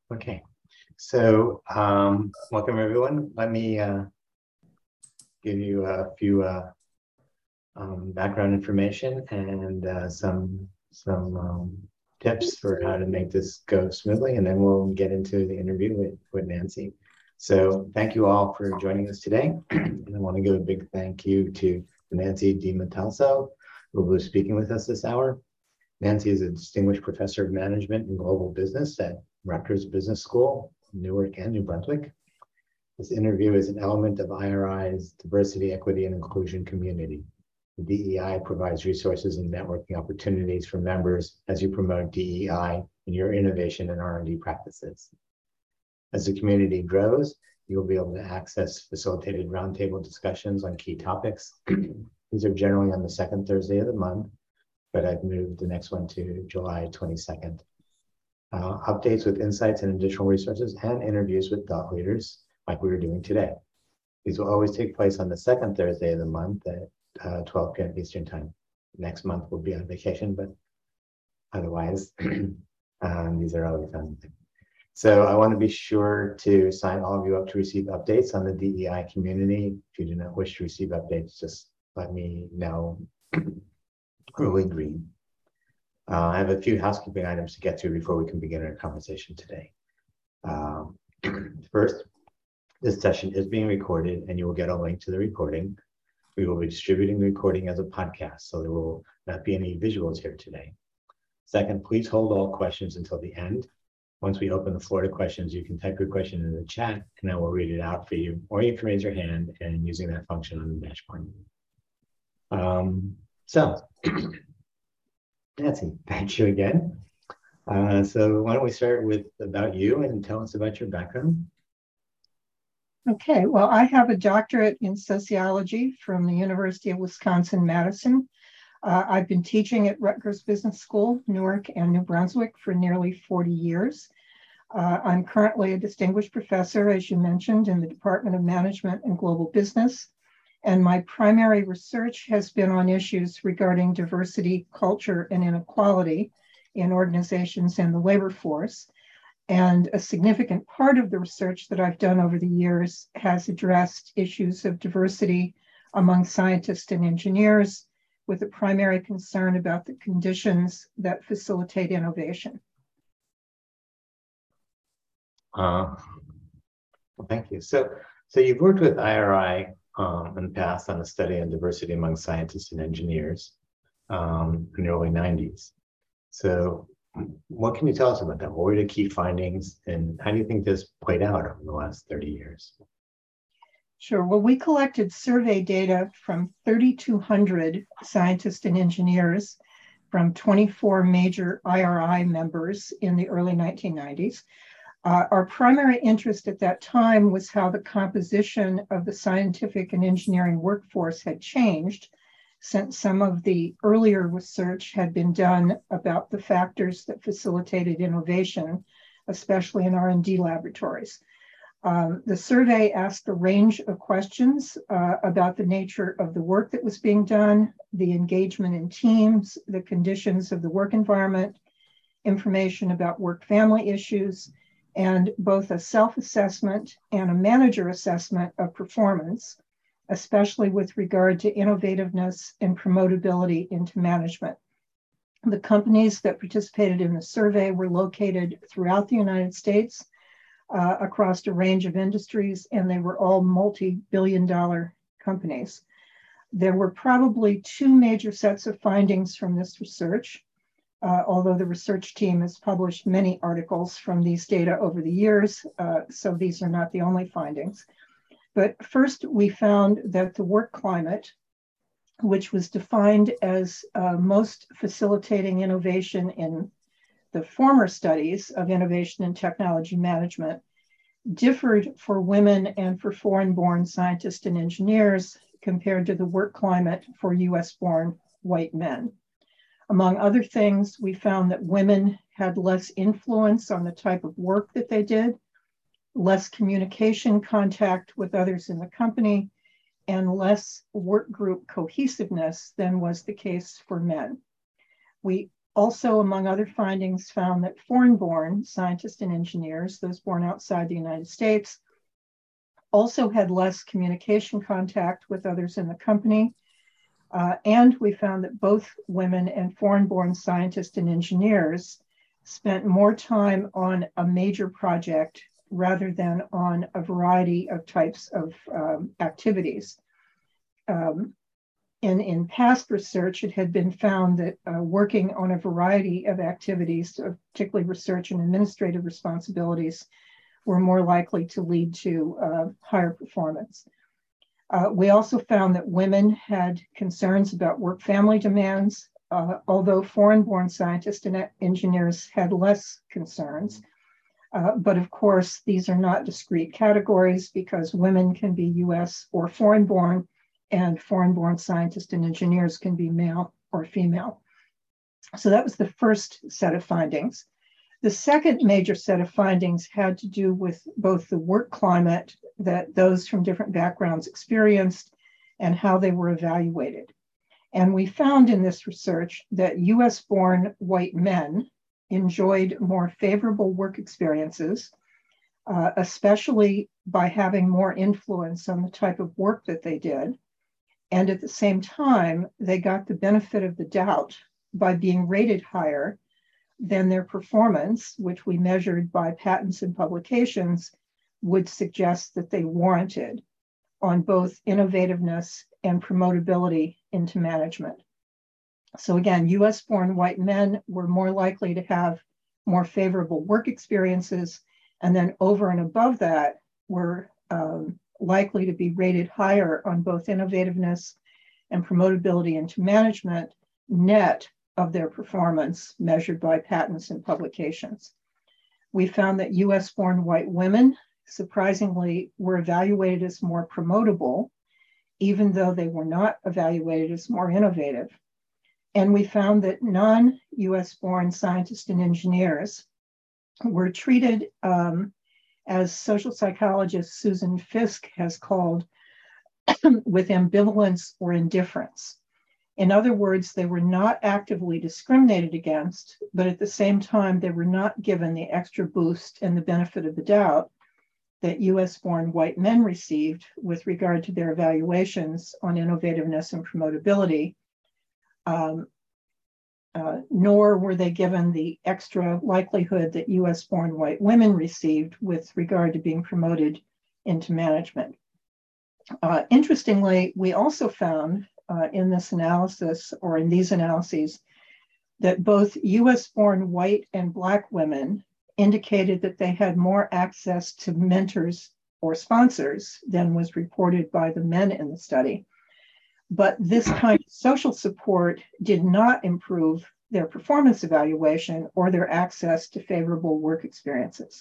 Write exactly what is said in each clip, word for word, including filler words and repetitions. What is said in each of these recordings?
Okay, so um, welcome everyone. Let me uh, give you a few uh, um, background information and uh, some some um, tips for how to make this go smoothly, and then we'll get into the interview with, with Nancy. So thank you all for joining us today. And I want to give a big thank you to Nancy DiMatalso, who will be speaking with us this hour. Nancy is a distinguished professor of management and global business at Rutgers Business School, Newark and New Brunswick. This interview is an element of I R I's diversity, equity, and inclusion community. The D E I provides resources and networking opportunities for members as you promote D E I in your innovation and R and D practices. As the community grows, you will be able to access facilitated roundtable discussions on key topics. These are generally on the second Thursday of the month, but I've moved the next one to July twenty-second. Uh, updates with insights and additional resources and interviews with thought leaders like we were doing today. These will always take place on the second Thursday of the month at uh, twelve p m Eastern time. Next month we'll be on vacation, but otherwise, um, these are always on. So I want to be sure to sign all of you up to receive updates on the D E I community. If you do not wish to receive updates, just let me know. Early green. Uh, I have a few housekeeping items to get through before we can begin our conversation today. Um, first, this session is being recorded and you will get a link to the recording. We will be distributing the recording as a podcast, so there will not be any visuals here today. Second, please hold all questions until the end. Once we open the floor to questions, you can type your question in the chat and I will read it out for you, or you can raise your hand and using that function on the dashboard. Um, so, Nancy, thank you again. Uh, so why don't we start with about you and tell us about your background? Okay, well, I have a doctorate in sociology from the University of Wisconsin-Madison. Uh, I've been teaching at Rutgers Business School, Newark and New Brunswick for nearly forty years. Uh, I'm currently a distinguished professor, as you mentioned, in the Department of Management and Global Business. And my primary research has been on issues regarding diversity, culture, and inequality in organizations and the labor force. And a significant part of the research that I've done over the years has addressed issues of diversity among scientists and engineers, with a primary concern about the conditions that facilitate innovation. Uh, well, thank you. So, so you've worked with I R I um, in the past on a study on diversity among scientists and engineers um, in the early nineties. So what can you tell us about that? What were the key findings and how do you think this played out over the last thirty years? Sure. Well, we collected survey data from thirty-two hundred scientists and engineers from twenty-four major I R I members in the early nineteen nineties. Uh, our primary interest at that time was how the composition of the scientific and engineering workforce had changed since some of the earlier research had been done about the factors that facilitated innovation, especially in R and D laboratories. Um, the survey asked a range of questions uh, about the nature of the work that was being done, the engagement in teams, the conditions of the work environment, information about work-family issues, and both a self-assessment and a manager assessment of performance, especially with regard to innovativeness and promotability into management. The companies that participated in the survey were located throughout the United States, uh, across a range of industries, and they were all multi-billion dollar companies. There were probably two major sets of findings from this research, uh, although the research team has published many articles from these data over the years, uh, so these are not the only findings. But first, we found that the work climate, which was defined as uh, most facilitating innovation in the former studies of innovation and technology management, differed for women and for foreign-born scientists and engineers compared to the work climate for U S-born white men. Among other things, we found that women had less influence on the type of work that they did, less communication contact with others in the company, and less work group cohesiveness than was the case for men. We also, among other findings, found that foreign-born scientists and engineers, those born outside the United States, also had less communication contact with others in the company. Uh, and we found that both women and foreign-born scientists and engineers spent more time on a major project rather than on a variety of types of um, activities. Um, in, in past research, it had been found that uh, working on a variety of activities, particularly research and administrative responsibilities, were more likely to lead to uh, higher performance. Uh, we also found that women had concerns about work-family demands, uh, although foreign-born scientists and engineers had less concerns. Uh, but of course, these are not discrete categories because women can be U S or foreign-born, and foreign-born scientists and engineers can be male or female. So that was the first set of findings. The second major set of findings had to do with both the work climate that those from different backgrounds experienced and how they were evaluated. And we found in this research that U S-born white men enjoyed more favorable work experiences, uh, especially by having more influence on the type of work that they did. And at the same time, they got the benefit of the doubt by being rated higher than their performance, which we measured by patents and publications, would suggest that they warranted on both innovativeness and promotability into management. So again, U S-born white men were more likely to have more favorable work experiences, and then over and above that were um, likely to be rated higher on both innovativeness and promotability into management, net of their performance measured by patents and publications. We found that U S-born white women, surprisingly, were evaluated as more promotable, even though they were not evaluated as more innovative. And we found that non-U S-born scientists and engineers were treated um, as social psychologist Susan Fiske has called, with ambivalence or indifference. In other words, they were not actively discriminated against, but at the same time, they were not given the extra boost and the benefit of the doubt that U S-born white men received with regard to their evaluations on innovativeness and promotability, um, uh, nor were they given the extra likelihood that U S-born white women received with regard to being promoted into management. Uh, interestingly, we also found uh, in this analysis, or in these analyses, that both U S-born white and Black women indicated that they had more access to mentors or sponsors than was reported by the men in the study. But this kind of social support did not improve their performance evaluation or their access to favorable work experiences.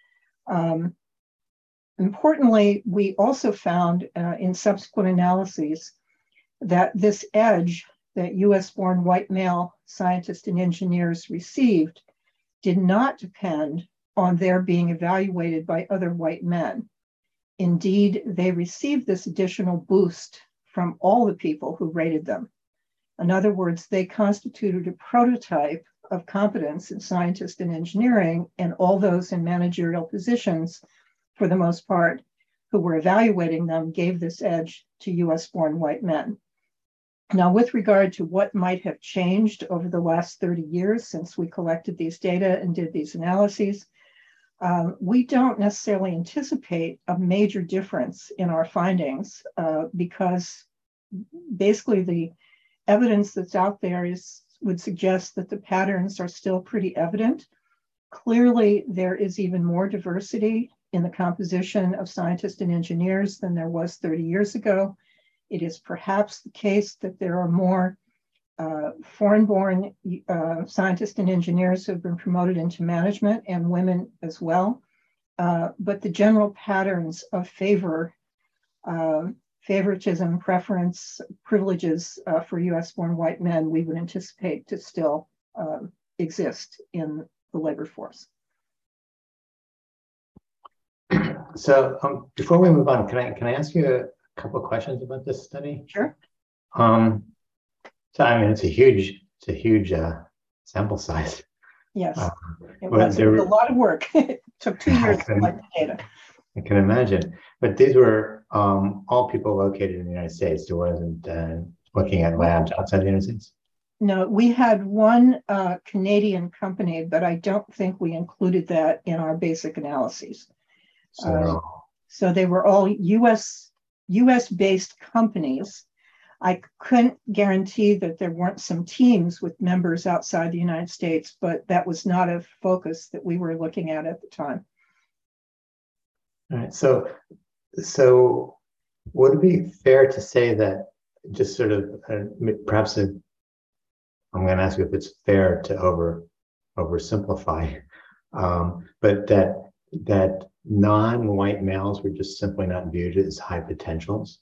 Um, importantly, we also found uh, in subsequent analyses that this edge that U S-born white male scientists and engineers received did not depend on their being evaluated by other white men. Indeed, they received this additional boost from all the people who rated them. In other words, they constituted a prototype of competence in scientists and engineering, and all those in managerial positions, for the most part, who were evaluating them gave this edge to U S-born white men. Now, with regard to what might have changed over the last thirty years since we collected these data and did these analyses, um, we don't necessarily anticipate a major difference in our findings uh, because basically the evidence that's out there is, would suggest that the patterns are still pretty evident. Clearly, there is even more diversity in the composition of scientists and engineers than there was thirty years ago. It is perhaps the case that there are more uh, foreign-born uh, scientists and engineers who have been promoted into management, and women as well. Uh, but the general patterns of favor, uh, favoritism, preference, privileges uh, for U S-born white men, we would anticipate to still uh, exist in the labor force. So um, before we move on, can I can I ask you a couple of questions about this study? Sure. Um, so I mean, it's a huge, it's a huge uh, sample size. Yes, Uh, it but was. It there was a were, lot of work. It took two I years to can, collect the data. I can imagine. But these were um, all people located in the United States. There wasn't uh, looking at labs outside the United States. No, we had one uh, Canadian company, but I don't think we included that in our basic analyses. So, Uh, so they were all U S U S based companies. I couldn't guarantee that there weren't some teams with members outside the United States, but that was not a focus that we were looking at at the time. all right. So, so would it be fair to say that just sort of uh, perhaps a, I'm going to ask you if it's fair to over oversimplify, um, but that that non-white males were just simply not viewed as high potentials?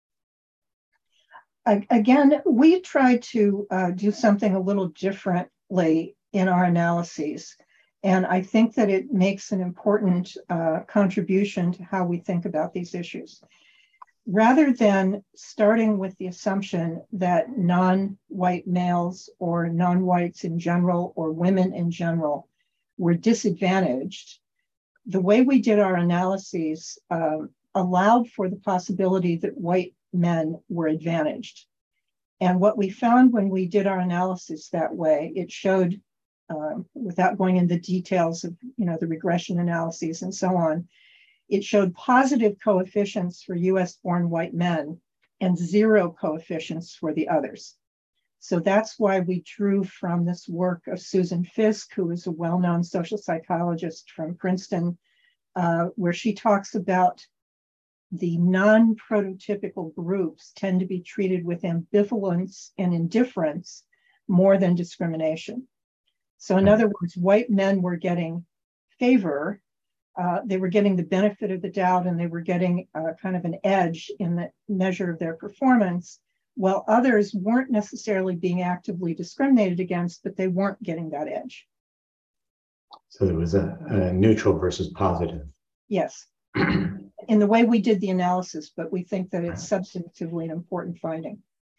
Again, we tried to uh, do something a little differently in our analyses. And I think that it makes an important uh, contribution to how we think about these issues. Rather than starting with the assumption that non-white males or non-whites in general or women in general were disadvantaged, the way we did our analyses uh, allowed for the possibility that white men were advantaged. And what we found when we did our analysis that way, it showed, uh, without going into the details of you know, the regression analyses and so on, it showed positive coefficients for U S born white men and zero coefficients for the others. So that's why we drew from this work of Susan Fiske, who is a well-known social psychologist from Princeton, uh, where she talks about the non-prototypical groups tend to be treated with ambivalence and indifference more than discrimination. So in other words, white men were getting favor, uh, they were getting the benefit of the doubt, and they were getting uh, kind of an edge in the measure of their performance, while others weren't necessarily being actively discriminated against, but they weren't getting that edge. So there was a, a neutral versus positive. Yes. In the way we did the analysis, but we think that it's substantively an important finding.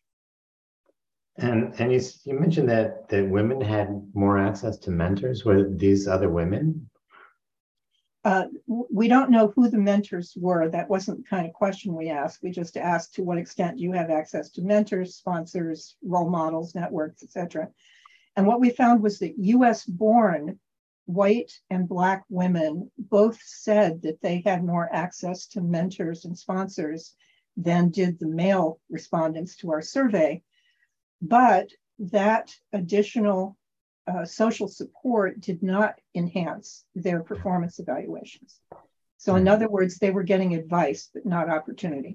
And and you, you mentioned that, that women had more access to mentors. Were these other women? Uh, we don't know who the mentors were. That wasn't the kind of question we asked. We just asked to what extent you have access to mentors, sponsors, role models, networks, et cetera. And what we found was that U S born white and Black women both said that they had more access to mentors and sponsors than did the male respondents to our survey. But that additional uh, social support did not enhance their performance evaluations. So in other words, they were getting advice, but not opportunity.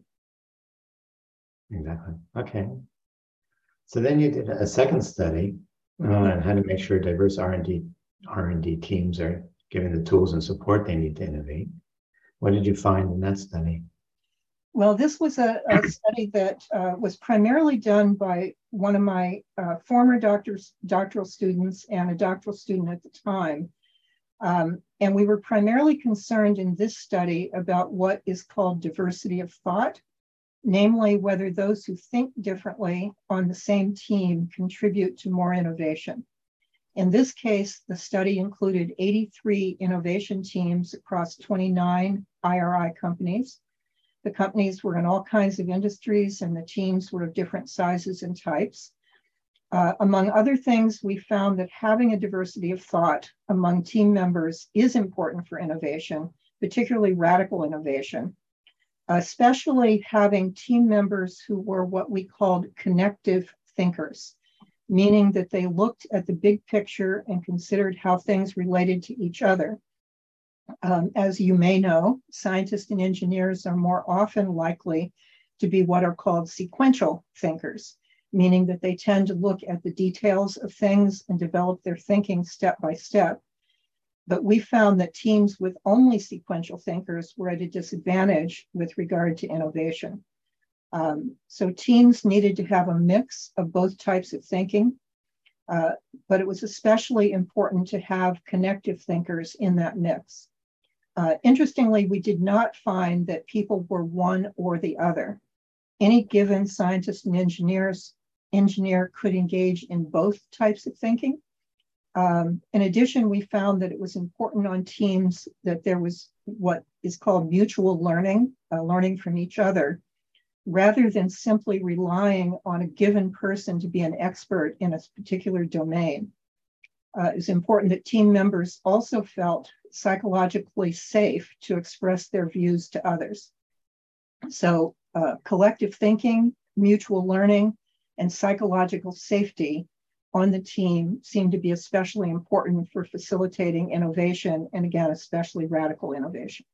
Exactly. Okay. So then you did a second study uh, on how to make sure diverse R and D R and D teams are given the tools and support they need to innovate. What did you find in that study? Well, this was a, a study that uh, was primarily done by one of my uh, former doctors, doctoral students and a doctoral student at the time. Um, and we were primarily concerned in this study about what is called diversity of thought, namely whether those who think differently on the same team contribute to more innovation. In this case, the study included eighty-three innovation teams across twenty-nine I R I companies. The companies were in all kinds of industries, and the teams were of different sizes and types. Uh, among other things, we found that having a diversity of thought among team members is important for innovation, particularly radical innovation, especially having team members who were what we called connective thinkers, meaning that they looked at the big picture and considered how things related to each other. Um, as you may know, scientists and engineers are more often likely to be what are called sequential thinkers, meaning that they tend to look at the details of things and develop their thinking step by step. But we found that teams with only sequential thinkers were at a disadvantage with regard to innovation. Um, so teams needed to have a mix of both types of thinking, uh, but it was especially important to have connective thinkers in that mix. Uh, interestingly, we did not find that people were one or the other. Any given scientist and engineers, engineer could engage in both types of thinking, Um, in addition, we found that it was important on teams that there was what is called mutual learning, uh, learning from each other, rather than simply relying on a given person to be an expert in a particular domain. Uh, it's important that team members also felt psychologically safe to express their views to others. So uh, collective thinking, mutual learning, and psychological safety on the team seem to be especially important for facilitating innovation, and again, especially radical innovation.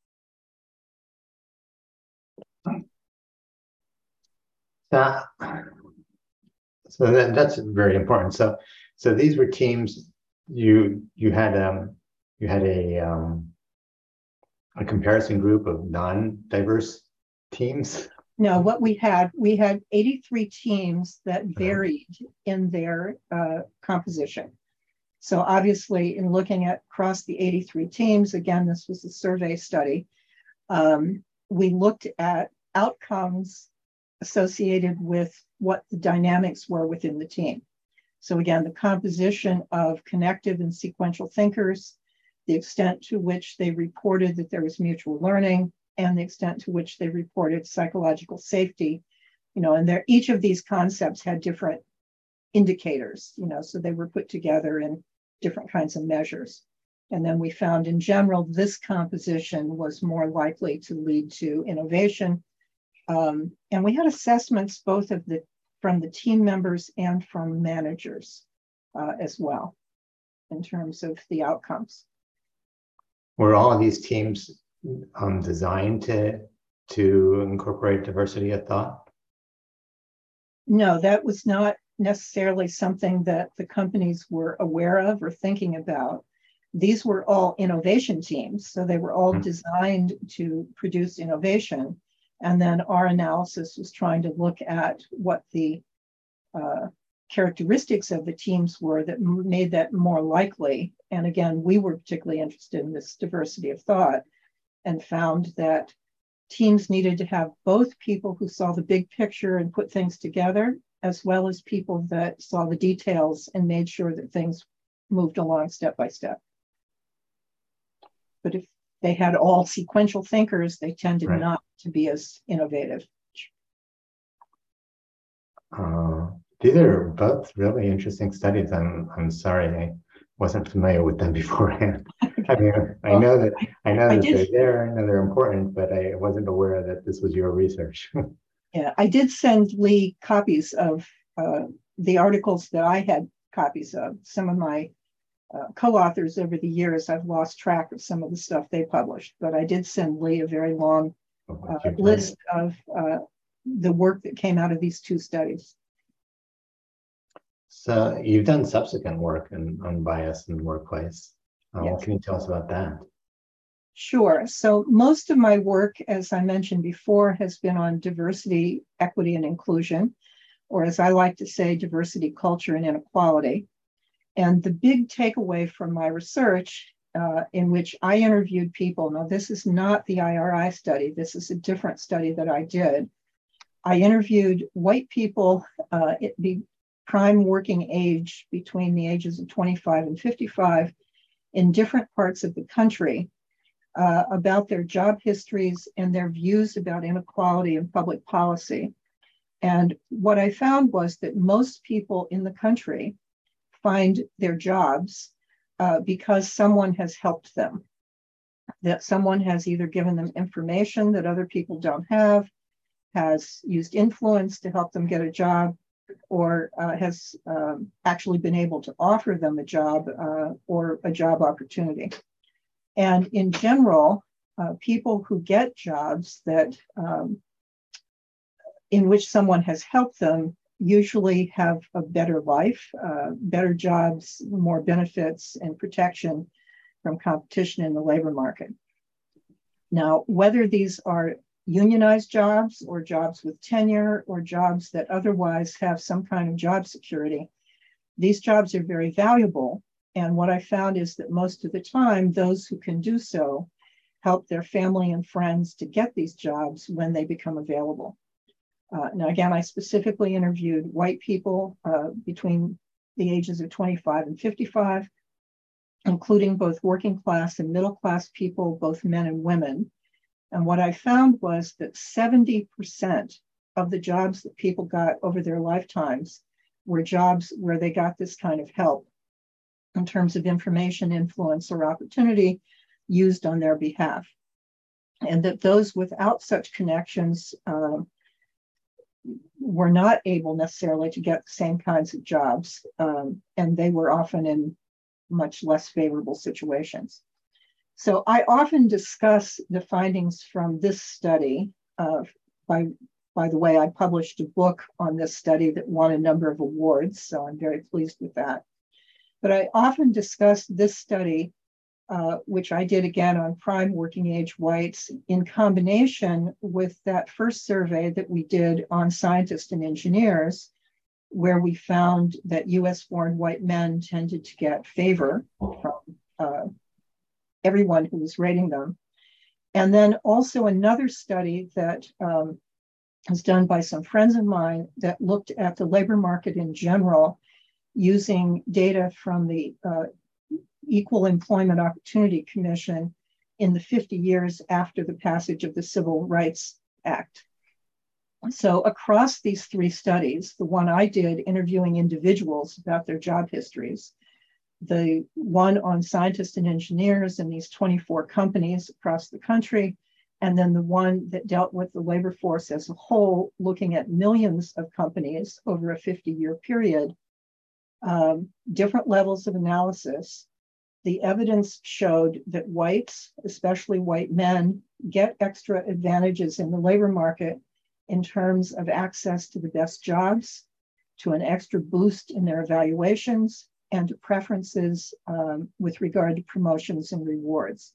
Uh, so that, that's very important. So, so these were teams. You you had um you had a um a comparison group of non-diverse teams. No, what we had, we had eighty-three teams that varied in their uh, composition. So obviously, in looking at across the eighty-three teams, again, this was a survey study, um, we looked at outcomes associated with what the dynamics were within the team. So again, the composition of connective and sequential thinkers, the extent to which they reported that there was mutual learning, and the extent to which they reported psychological safety, you know, and there, each of these concepts had different indicators, you know, so they were put together in different kinds of measures. And then we found in general, this composition was more likely to lead to innovation. Um, and we had assessments both of the from the team members and from managers uh, as well, in terms of the outcomes. Were all of these teams um, designed to to incorporate diversity of thought? No, that was not necessarily something that the companies were aware of or thinking about. These were all innovation teams, so they were all mm-hmm. designed to produce innovation. And then our analysis was trying to look at what the uh, characteristics of the teams were that made that more likely. And again, we were particularly interested in this diversity of thought and found that teams needed to have both people who saw the big picture and put things together, as well as people that saw the details and made sure that things moved along step by step. But if they had all sequential thinkers, they tended right. not to be as innovative. Uh, these are both really interesting studies. I'm I'm sorry I wasn't familiar with them beforehand. I mean, I know that I know I that did, they're there, I know they're important, but I wasn't aware that this was your research. Yeah, I did send Lee copies of uh, the articles that I had copies of. Some of my uh, co-authors over the years, I've lost track of some of the stuff they published, but I did send Lee a very long uh, list of uh, the work that came out of these two studies. So you've done subsequent work in, on bias in the workplace. Uh, yes. What can you tell us about that? Sure. So most of my work, as I mentioned before, has been on diversity, equity, and inclusion, or as I like to say, diversity, culture, and inequality. And the big takeaway from my research, uh, in which I interviewed people, now this is not the I R I study, this is a different study that I did. I interviewed white people, uh, it be prime working age between the ages of twenty-five and fifty-five in different parts of the country uh, about their job histories and their views about inequality and public policy. And what I found was that most people in the country find their jobs uh, because someone has helped them, that someone has either given them information that other people don't have, has used influence to help them get a job, or uh, has um, actually been able to offer them a job uh, or a job opportunity. And in general, uh, people who get jobs that um, in which someone has helped them usually have a better life, uh, better jobs, more benefits and protection from competition in the labor market. Now, whether these are unionized jobs or jobs with tenure or jobs that otherwise have some kind of job security, these jobs are very valuable. And what I found is that most of the time, those who can do so help their family and friends to get these jobs when they become available. Uh, now, again, I specifically interviewed white people uh, between the ages of twenty-five and fifty-five. including both working class and middle class people, both men and women. And what I found was that seventy percent of the jobs that people got over their lifetimes were jobs where they got this kind of help in terms of information, influence, or opportunity used on their behalf. And that those without such connections uh, were not able necessarily to get the same kinds of jobs, um, and they were often in much less favorable situations. So I often discuss the findings from this study. Uh, by, by the way, I published a book on this study that won a number of awards, so I'm very pleased with that. But I often discuss this study, uh, which I did again on prime working age whites, in combination with that first survey that we did on scientists and engineers, where we found that U S born white men tended to get favor from uh, everyone who was rating them. And then also another study that um, was done by some friends of mine that looked at the labor market in general using data from the uh, Equal Employment Opportunity Commission in the fifty years after the passage of the Civil Rights Act. So across these three studies, the one I did interviewing individuals about their job histories, the one on scientists and engineers in these twenty-four companies across the country, and then the one that dealt with the labor force as a whole, looking at millions of companies over a fifty-year period, um, different levels of analysis. The evidence showed that whites, especially white men, get extra advantages in the labor market in terms of access to the best jobs, to an extra boost in their evaluations, and to preferences um, with regard to promotions and rewards.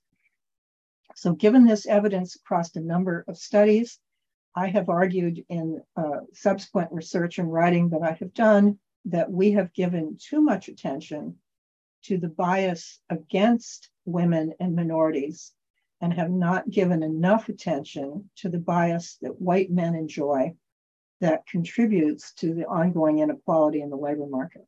So given this evidence across a number of studies, I have argued in uh, subsequent research and writing that I have done that we have given too much attention to the bias against women and minorities and have not given enough attention to the bias that white men enjoy that contributes to the ongoing inequality in the labor market.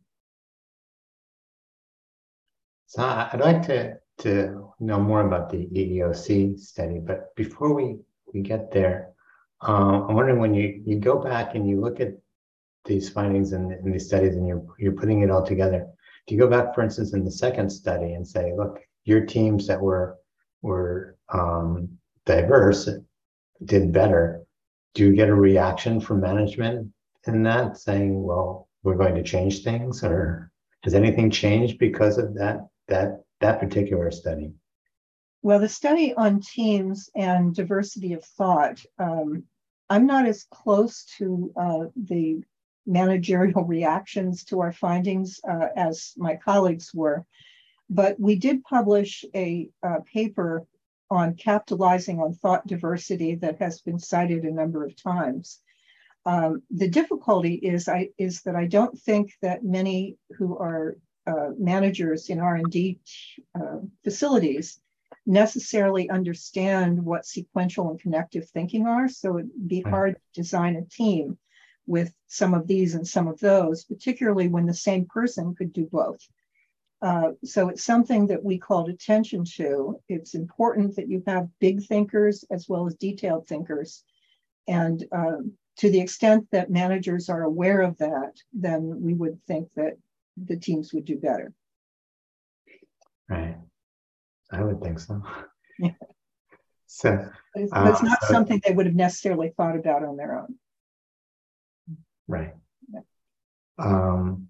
So I'd like to, to know more about the E E O C study, but before we, we get there, um, I'm wondering when you, you go back and you look at these findings in, in these studies and you're, you're putting it all together, do you go back, for instance, in the second study and say, look, your teams that were, were um, diverse did better? Do you get a reaction from management in that saying, well, we're going to change things, or has anything changed because of that, that, that particular study? Well, the study on teams and diversity of thought, um, I'm not as close to uh, the managerial reactions to our findings uh, as my colleagues were, but we did publish a, a paper on capitalizing on thought diversity that has been cited a number of times. Um, the difficulty is, I, is that I don't think that many who are uh, managers in R and D uh, facilities necessarily understand what sequential and connective thinking are. So it'd be Right. hard to design a team with some of these and some of those, particularly when the same person could do both. Uh, so it's something that we called attention to. It's important that you have big thinkers as well as detailed thinkers. And um, to the extent that managers are aware of that, then we would think that the teams would do better. Right. I would think so. Yeah. So but it's, uh, but it's not so, something they would have necessarily thought about on their own. Right. Yeah. Um,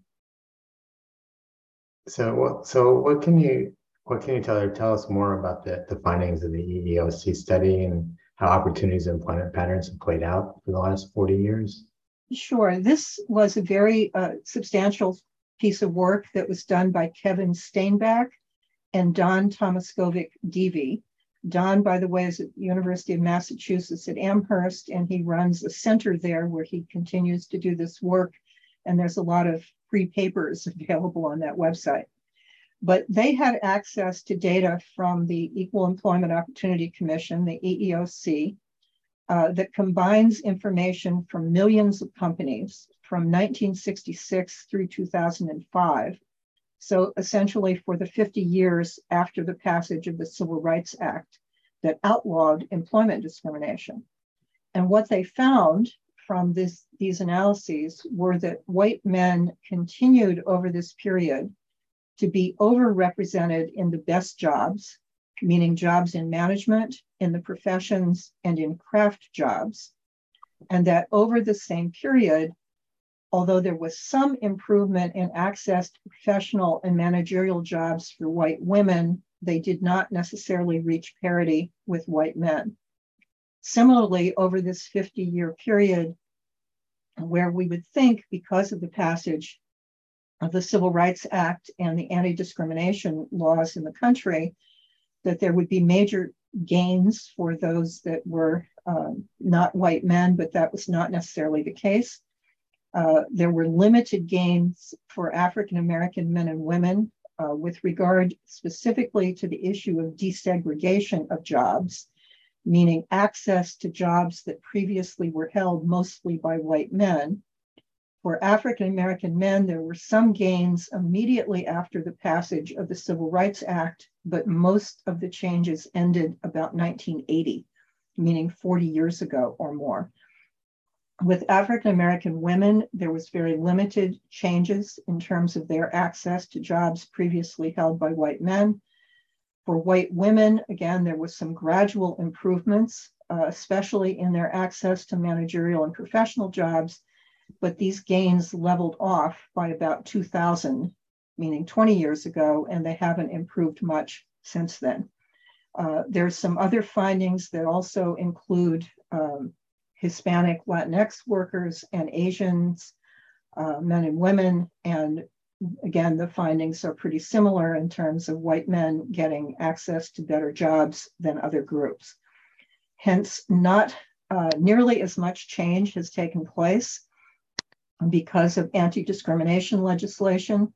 so what so what can you what can you tell her tell us more about the, the findings of the E E O C study and how opportunities and employment patterns have played out for the last forty years? Sure. This was a very uh, substantial piece of work that was done by Kevin Steinbach and Don Tomaskovic-Deevy. Don, by the way, is at the University of Massachusetts at Amherst, and he runs a center there where he continues to do this work. And there's a lot of free papers available on that website. But they had access to data from the Equal Employment Opportunity Commission, the E E O C, uh, that combines information from millions of companies from nineteen sixty-six through two thousand five So essentially for the fifty years after the passage of the Civil Rights Act that outlawed employment discrimination. And what they found from this, these analyses were that white men continued over this period to be overrepresented in the best jobs, meaning jobs in management, in the professions, and in craft jobs. And that over the same period, although there was some improvement in access to professional and managerial jobs for white women, they did not necessarily reach parity with white men. Similarly, over this fifty-year period, where we would think because of the passage of the Civil Rights Act and the anti-discrimination laws in the country, that there would be major gains for those that were um, not white men, but that was not necessarily the case. Uh, there were limited gains for African-American men and women uh, with regard specifically to the issue of desegregation of jobs, meaning access to jobs that previously were held mostly by white men. For African-American men, there were some gains immediately after the passage of the Civil Rights Act, but most of the changes ended about nineteen eighty, meaning forty years ago or more. With African-American women, there was very limited changes in terms of their access to jobs previously held by white men. For white women, again, there was some gradual improvements, uh, especially in their access to managerial and professional jobs, but these gains leveled off by about two thousand, meaning twenty years ago, and they haven't improved much since then. Uh, there's some other findings that also include um, Hispanic Latinx workers and Asians, uh, men and women. And again, the findings are pretty similar in terms of white men getting access to better jobs than other groups. Hence, not uh, nearly as much change has taken place because of anti-discrimination legislation,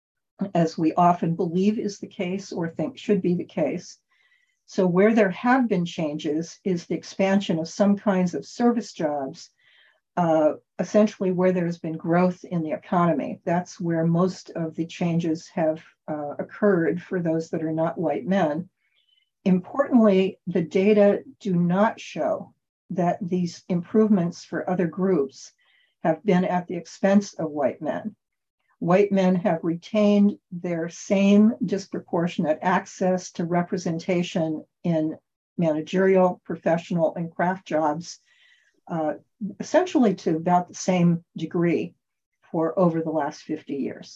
as we often believe is the case or think should be the case. So where there have been changes is the expansion of some kinds of service jobs, uh, essentially where there's been growth in the economy. That's where most of the changes have uh, occurred for those that are not white men. Importantly, the data do not show that these improvements for other groups have been at the expense of white men. White men have retained their same disproportionate access to representation in managerial, professional, and craft jobs, uh, essentially to about the same degree for over the last fifty years.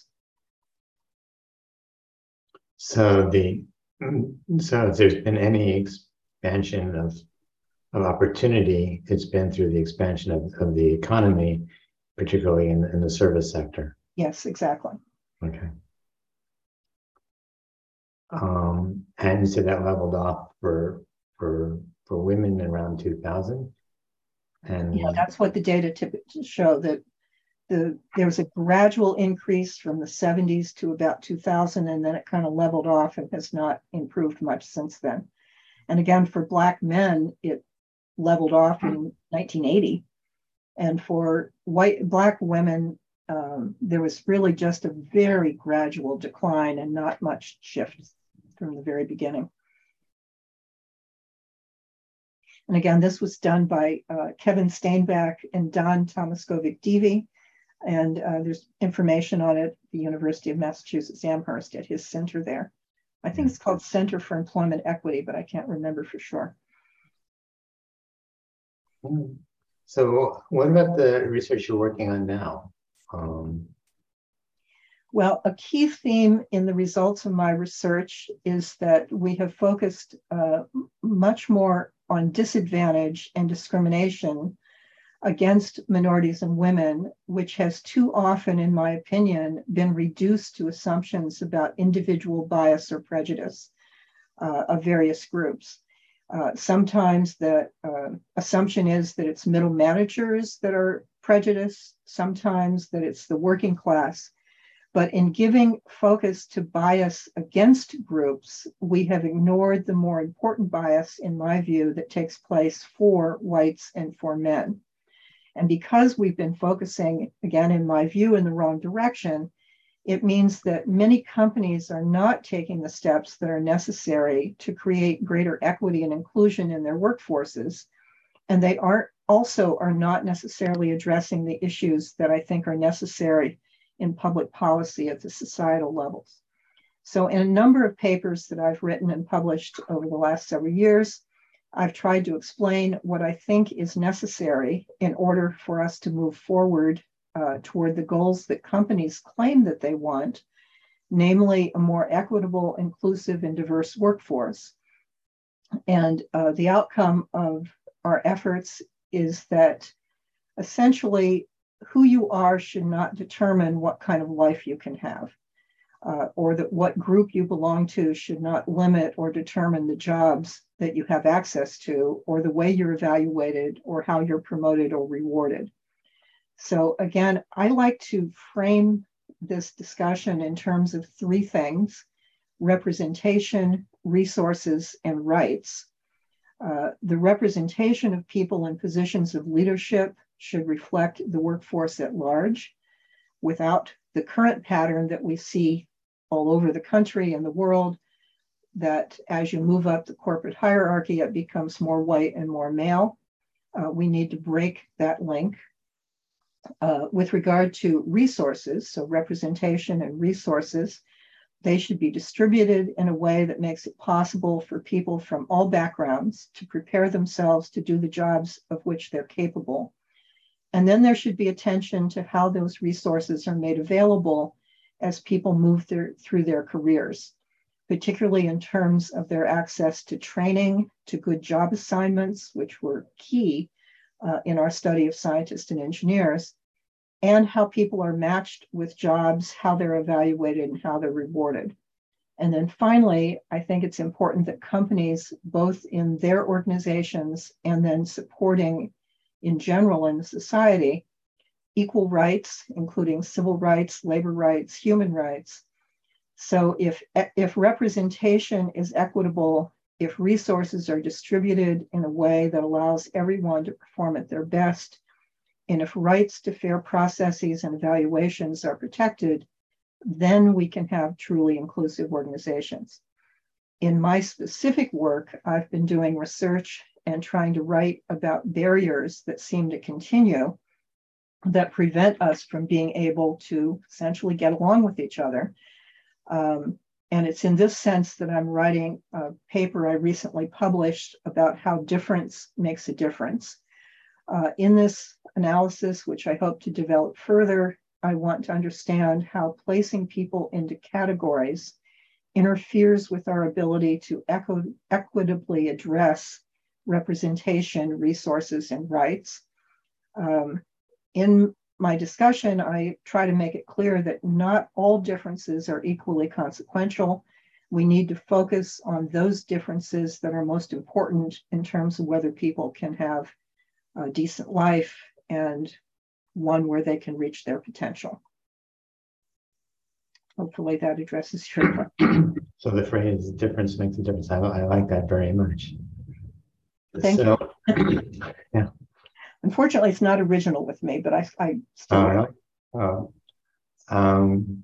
So the so if there's been any expansion of of opportunity, it's been through the expansion of, of the economy, particularly in, in the service sector. Yes, exactly. Okay. Um, and so that leveled off for for for women around two thousand. And yeah, that's what the data typically show, that the there was a gradual increase from the seventies to about two thousand, and then it kind of leveled off and has not improved much since then. And again, for Black men, it leveled off in nineteen eighty. And for white Black women, um, there was really just a very gradual decline and not much shift from the very beginning. And again, this was done by uh, Kevin Steinbach and Don Tomaskovic-Deevy. And uh, there's information on it at the University of Massachusetts Amherst at his center there. I think it's called Center for Employment Equity, but I can't remember for sure. So what about the research you're working on now? Um, well, a key theme in the results of my research is that we have focused uh, much more on disadvantage and discrimination against minorities and women, which has too often, in my opinion, been reduced to assumptions about individual bias or prejudice uh, of various groups. Uh, sometimes the uh, assumption is that it's middle managers that are prejudiced, sometimes that it's the working class. But in giving focus to bias against groups, we have ignored the more important bias, in my view, that takes place for whites and for men. And because we've been focusing, again, in my view, in the wrong direction, It means that many companies are not taking the steps that are necessary to create greater equity and inclusion in their workforces. And they aren't also are not necessarily addressing the issues that I think are necessary in public policy at the societal levels. So in a number of papers that I've written and published over the last several years, I've tried to explain what I think is necessary in order for us to move forward uh, toward the goals that companies claim that they want, namely a more equitable, inclusive, and diverse workforce. And uh, the outcome of our efforts is that essentially who you are should not determine what kind of life you can have, uh, or that what group you belong to should not limit or determine the jobs that you have access to, or the way you're evaluated, or how you're promoted or rewarded. So again, I like to frame this discussion in terms of three things: representation, resources, and rights. Uh, the representation of people in positions of leadership should reflect the workforce at large, without the current pattern that we see all over the country and the world, that as you move up the corporate hierarchy, it becomes more white and more male. Uh, we need to break that link. Uh, with regard to resources, so representation and resources, they should be distributed in a way that makes it possible for people from all backgrounds to prepare themselves to do the jobs of which they're capable. And then there should be attention to how those resources are made available as people move their, through their careers, particularly in terms of their access to training, to good job assignments, which were key uh, in our study of scientists and engineers, and how people are matched with jobs, how they're evaluated, and how they're rewarded. And then finally, I think it's important that companies, both in their organizations and then supporting in general in society, equal rights, including civil rights, labor rights, human rights. So if, if representation is equitable, if resources are distributed in a way that allows everyone to perform at their best, and if rights to fair processes and evaluations are protected, then we can have truly inclusive organizations. In my specific work, I've been doing research and trying to write about barriers that seem to continue that prevent us from being able to essentially get along with each other. Um, and it's in this sense that I'm writing a paper I recently published about how difference makes a difference. Uh, in this analysis, which I hope to develop further, I want to understand how placing people into categories interferes with our ability to equi- equitably address representation, resources, and rights. Um, in my discussion, I try to make it clear that not all differences are equally consequential. We need to focus on those differences that are most important in terms of whether people can have a decent life and one where they can reach their potential. Hopefully that addresses your question. So the phrase "difference makes a difference," I, I like that very much. Thank so, you. Yeah. Unfortunately, it's not original with me, but I, I still. Uh, uh, um,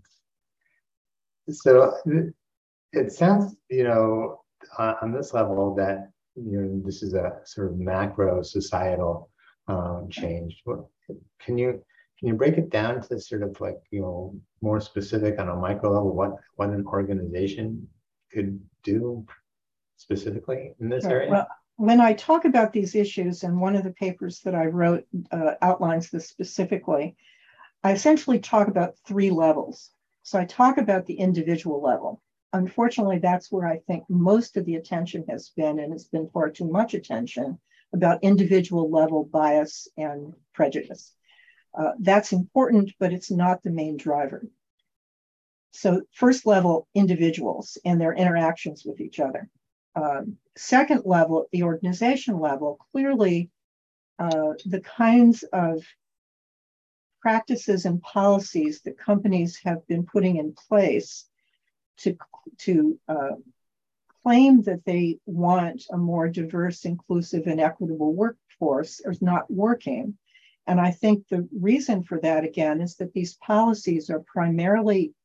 so it, it sounds, you know, uh, on this level that, you know, this is a sort of macro societal um, change. What, can you can you break it down to sort of like, you know, more specific on a micro level, what what an organization could do specifically in this Sure. area? Well, when I talk about these issues, and one of the papers that I wrote uh, outlines this specifically, I essentially talk about three levels. So I talk about the individual level. Unfortunately, that's where I think most of the attention has been, and it's been far too much attention about individual level bias and prejudice. Uh, that's important, but it's not the main driver. So first level, individuals and their interactions with each other. Um, second level, the organization level, clearly uh, the kinds of practices and policies that companies have been putting in place to, to uh, claim that they want a more diverse, inclusive, and equitable workforce is not working. And I think the reason for that, again, is that these policies are primarily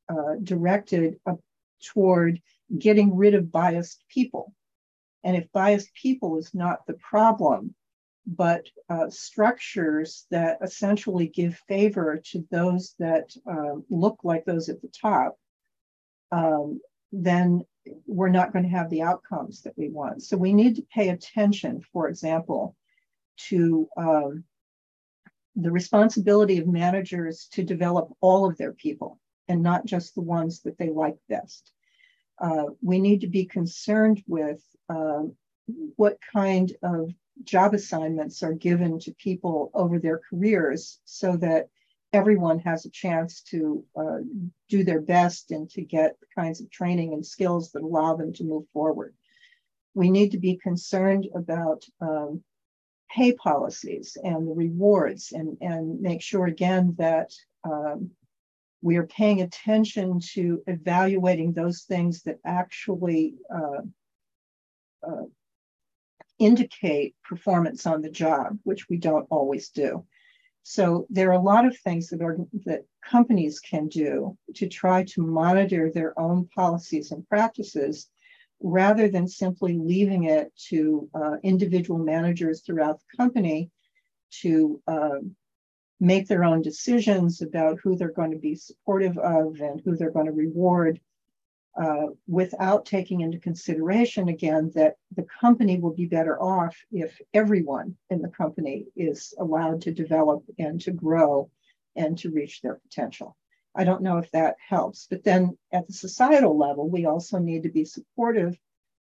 uh, directed uh, toward getting rid of biased people. And if biased people is not the problem, but uh, structures that essentially give favor to those that uh, look like those at the top, um, then we're not going to have the outcomes that we want. So we need to pay attention, for example, to um, the responsibility of managers to develop all of their people and not just the ones that they like best. Uh, we need to be concerned with uh, what kind of job assignments are given to people over their careers so that everyone has a chance to uh, do their best and to get the kinds of training and skills that allow them to move forward. We need to be concerned about um, pay policies and the rewards and, and make sure again that um, we are paying attention to evaluating those things that actually uh, uh, indicate performance on the job, which we don't always do. So there are a lot of things that, are, that companies can do to try to monitor their own policies and practices rather than simply leaving it to uh, individual managers throughout the company to uh, make their own decisions about who they're going to be supportive of and who they're going to reward uh, without taking into consideration, again, that the company will be better off if everyone in the company is allowed to develop and to grow and to reach their potential. I don't know if that helps, but then at the societal level, we also need to be supportive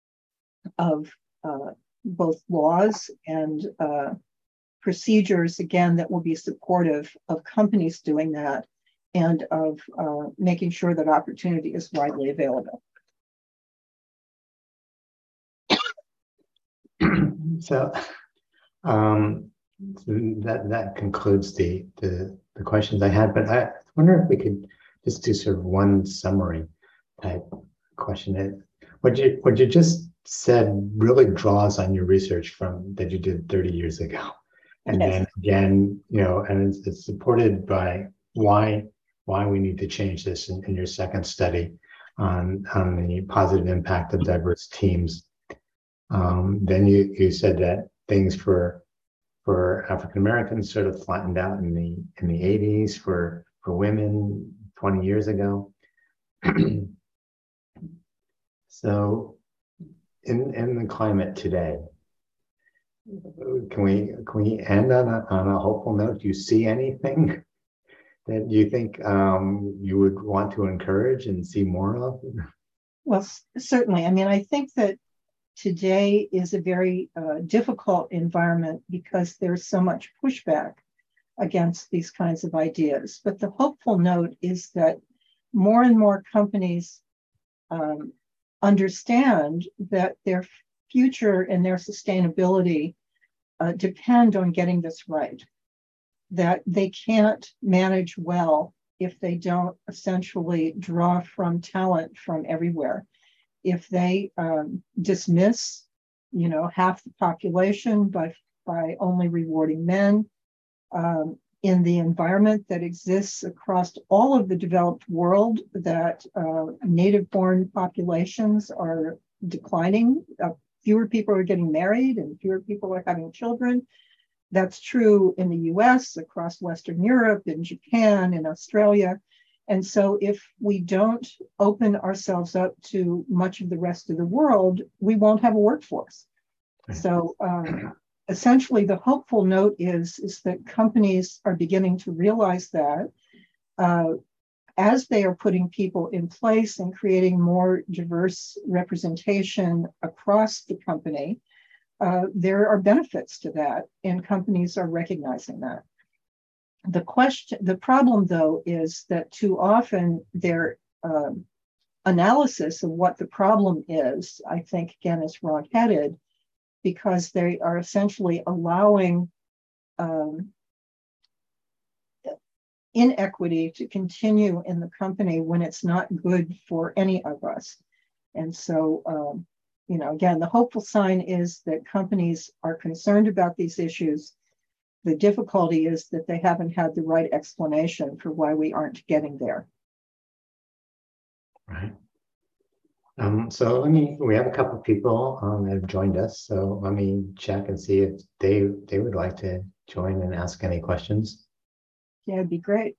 of uh, both laws and uh, procedures, again, that will be supportive of companies doing that and of uh, making sure that opportunity is widely available. So um, that that concludes the, the the questions I had, but I wonder if we could just do sort of one summary type question. What you what you just said really draws on your research from that you did thirty years ago. And yes. Then again, you know, and it's, it's supported by why why we need to change this in, in your second study on, on the positive impact of diverse teams. Um, then you, you said that things for for African Americans sort of flattened out in the in the eighties, for for women twenty years ago. So in in the climate today, can we can we end on a on a hopeful note? Do you see anything that you think um, you would want to encourage and see more of? Well, certainly. I mean, I think that today is a very uh, difficult environment because there's so much pushback against these kinds of ideas. But the hopeful note is that more and more companies um, understand that their future and their sustainability uh, depend on getting this right, that they can't manage well if they don't essentially draw from talent from everywhere. If they um, dismiss, you know, half the population by, by only rewarding men, um, in the environment that exists across all of the developed world, that uh, native-born populations are declining. Uh, fewer people are getting married and fewer people are having children. That's true in the U S, across Western Europe, in Japan, in Australia. And so if we don't open ourselves up to much of the rest of the world, we won't have a workforce. So um, essentially the hopeful note is, is that companies are beginning to realize that uh, as they are putting people in place and creating more diverse representation across the company, uh, there are benefits to that, and companies are recognizing that. The question, the problem though, is that too often their um, analysis of what the problem is, I think again, is wrong-headed, because they are essentially allowing um, inequity to continue in the company when it's not good for any of us. And so, um, you know, again, the hopeful sign is that companies are concerned about these issues. The difficulty is that they haven't had the right explanation for why we aren't getting there. Right. Um, so let me, we have a couple of people um, that have joined us. So let me check and see if they, they would like to join and ask any questions. Yeah, it'd be great.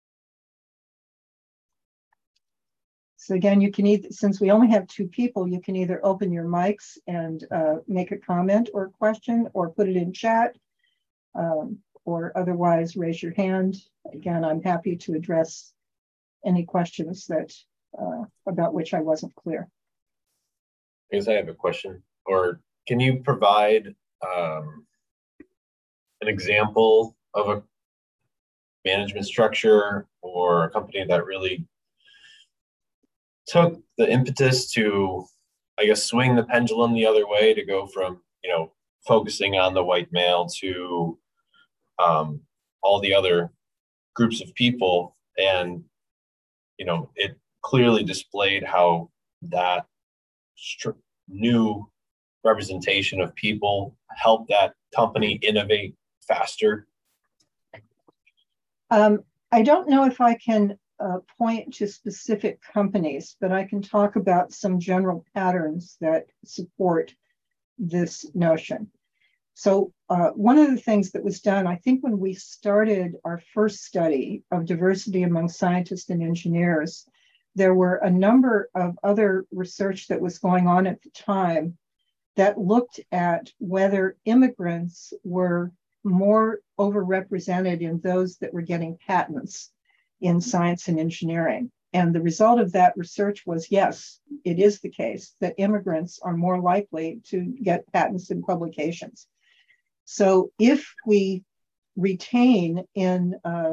So again, you can either, since we only have two people, you can either open your mics and uh, make a comment or a question, or put it in chat, um, or otherwise raise your hand. Again, I'm happy to address any questions that uh, about which I wasn't clear. I guess I have a question. Or can you provide um, an example of a management structure or a company that really took the impetus to, I guess, swing the pendulum the other way, to go from, you know, focusing on the white male to um, all the other groups of people, and you know, it clearly displayed how that new representation of people helped that company innovate faster? Um, I don't know if I can uh, point to specific companies, but I can talk about some general patterns that support this notion. So uh, one of the things that was done, I think when we started our first study of diversity among scientists and engineers, there were a number of other research that was going on at the time that looked at whether immigrants were more overrepresented in those that were getting patents in science and engineering. And the result of that research was, yes, it is the case that immigrants are more likely to get patents and publications. So if we retain in, uh,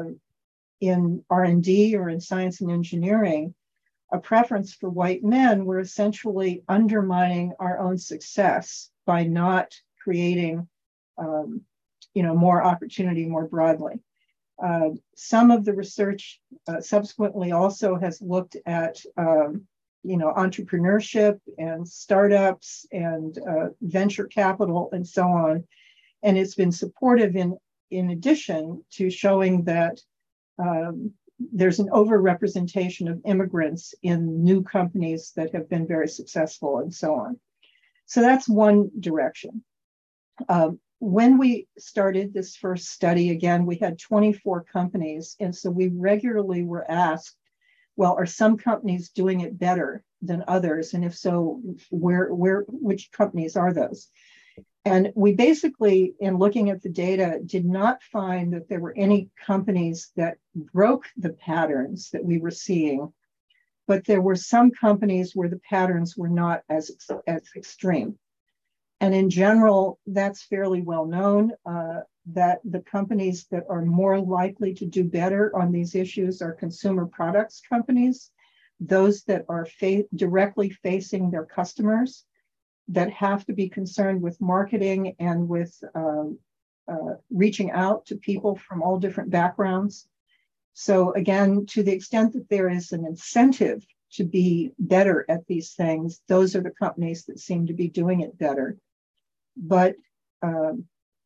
in R and D or in science and engineering a preference for white men, we're essentially undermining our own success by not creating um, you know, more opportunity more broadly. Uh, some of the research uh, subsequently also has looked at um, you know, entrepreneurship and startups and uh, venture capital and so on. And it's been supportive in, in addition to showing that um, there's an overrepresentation of immigrants in new companies that have been very successful and so on. So that's one direction. Um, when we started this first study, again, we had twenty-four companies. And so we regularly were asked, well, are some companies doing it better than others? And if so, where, where, which companies are those? And we basically, in looking at the data, did not find that there were any companies that broke the patterns that we were seeing, but there were some companies where the patterns were not as, as extreme. And in general, that's fairly well known, uh, that the companies that are more likely to do better on these issues are consumer products companies, those that are fa- directly facing their customers, that have to be concerned with marketing and with uh, uh, reaching out to people from all different backgrounds. So again, to the extent that there is an incentive to be better at these things, those are the companies that seem to be doing it better. But um,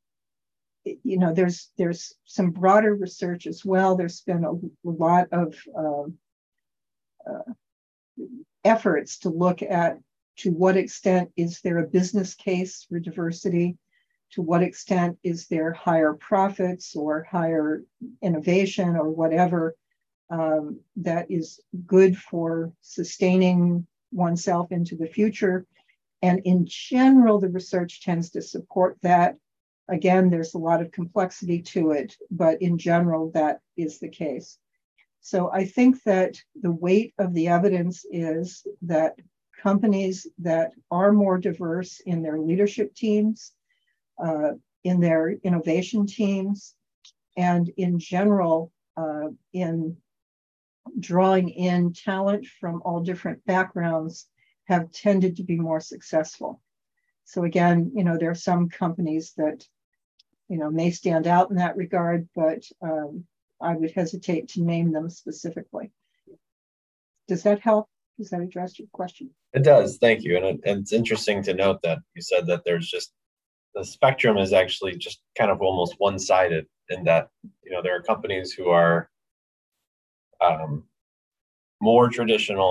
you know, there's there's some broader research as well. There's been a, a lot of uh, uh, efforts to look at to what extent is there a business case for diversity? To what extent is there higher profits or higher innovation or whatever um, that is good for sustaining oneself into the future? And in general, the research tends to support that. Again, there's a lot of complexity to it, but in general, that is the case. So I think that the weight of the evidence is that companies that are more diverse in their leadership teams, uh, in their innovation teams, and in general, uh, in drawing in talent from all different backgrounds, have tended to be more successful. So again, you know, there are some companies that, you know, may stand out in that regard, but um, I would hesitate to name them specifically. Does that help? Does that address your question? It does, thank you. And, it, and it's interesting to note that you said that there's just, the spectrum is actually just kind of almost one-sided in that, you know, there are companies who are um, more traditional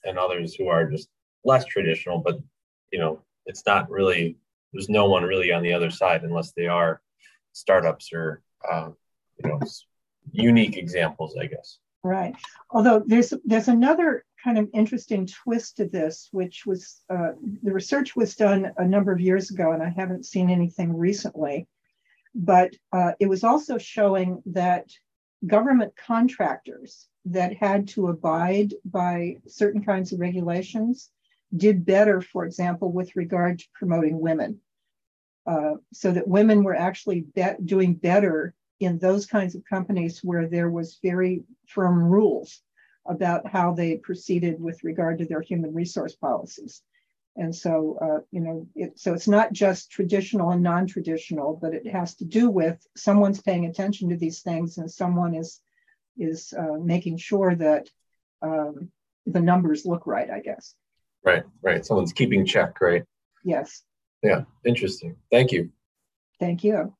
and others who are just less traditional, but you know, it's not really, there's no one really on the other side unless they are startups or uh, you know, unique examples, I guess. Right. Although there's there's another kind of interesting twist to this, which was uh, the research was done a number of years ago, and I haven't seen anything recently. But uh, it was also showing that government contractors that had to abide by certain kinds of regulations did better, for example, with regard to promoting women. Uh, so that women were actually be doing better in those kinds of companies where there was very firm rules about how they proceeded with regard to their human resource policies. And so, uh, you know, it, so it's not just traditional and non-traditional, but it has to do with someone's paying attention to these things and someone is, is uh, making sure that um, the numbers look right, I guess. Right, right. Someone's keeping check, right? Yes. Yeah, interesting. Thank you. Thank you.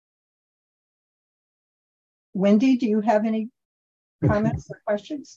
Wendy, do you have any comments or questions?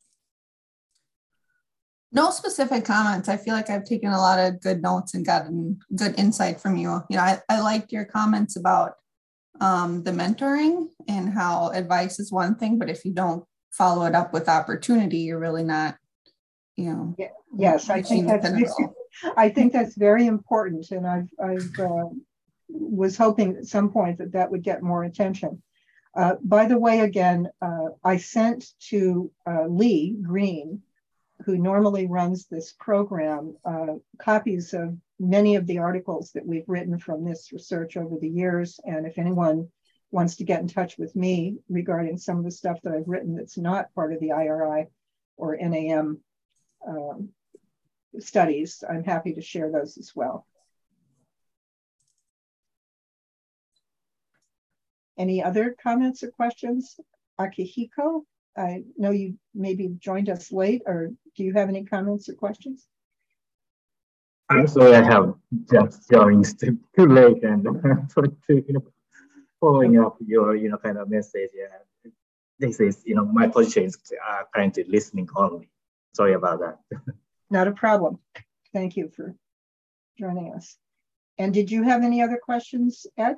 No specific comments. I feel like I've taken a lot of good notes and gotten good insight from you. You know, I, I liked your comments about um, the mentoring and how advice is one thing, but if you don't follow it up with opportunity, you're really not, you know. Yeah, yes, I think that's I think that's very important, and I've I've uh, was hoping at some point that that would get more attention. Uh, by the way, again, uh, I sent to uh, Lee Green, who normally runs this program, uh, copies of many of the articles that we've written from this research over the years. And if anyone wants to get in touch with me regarding some of the stuff that I've written that's not part of the I R I or N A M um, studies, I'm happy to share those as well. Any other comments or questions? Akihiko, I know you maybe joined us late, or do you have any comments or questions? I'm sorry, I have just joined too late, and for to, you know, following up your, you know, kind of message. Yeah, this is, you know, my position is uh, currently listening only. Sorry about that. Not a problem. Thank you for joining us. And did you have any other questions, Ed?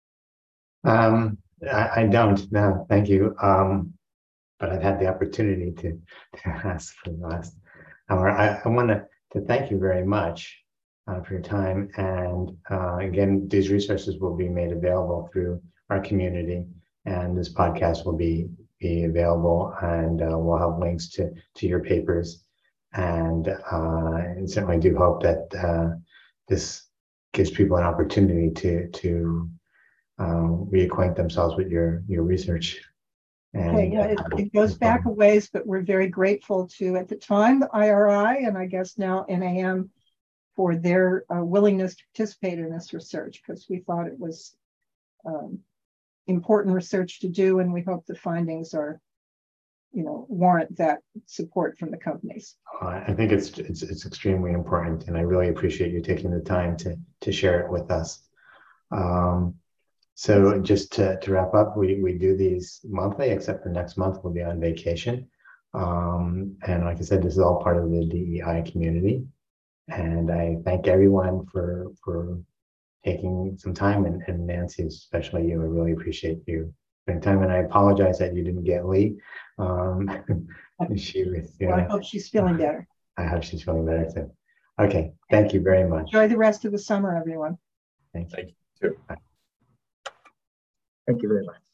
Um, I, I don't, no, thank you. Um, but I've had the opportunity to, to ask for the last hour. I, I want to, to thank you very much uh, for your time. And uh, again, these resources will be made available through our community, and this podcast will be, be available, and uh, we'll have links to, to your papers. And, uh, and certainly do hope that uh, this gives people an opportunity to, to um, reacquaint themselves with your, your research. And, okay, yeah, it, it goes back a ways, but we're very grateful to, at the time, the I R I, and I guess now N A M, for their uh, willingness to participate in this research, because we thought it was um, important research to do, and we hope the findings are, you know, warrant that support from the companies. Uh, I think it's, it's it's extremely important, and I really appreciate you taking the time to to share it with us. Um, so just to, to wrap up, we, we do these monthly, except for next month we'll be on vacation. Um, and like I said, this is all part of the D E I community. And I thank everyone for for taking some time, and, and Nancy, especially you. I really appreciate you spending time. And I apologize that you didn't get Lee. Um, she was, you know, Well, I hope she's feeling better. I hope she's feeling better too. Okay, thank you very much. Enjoy the rest of the summer, everyone. Thank you. Thank you too. Thank you very much.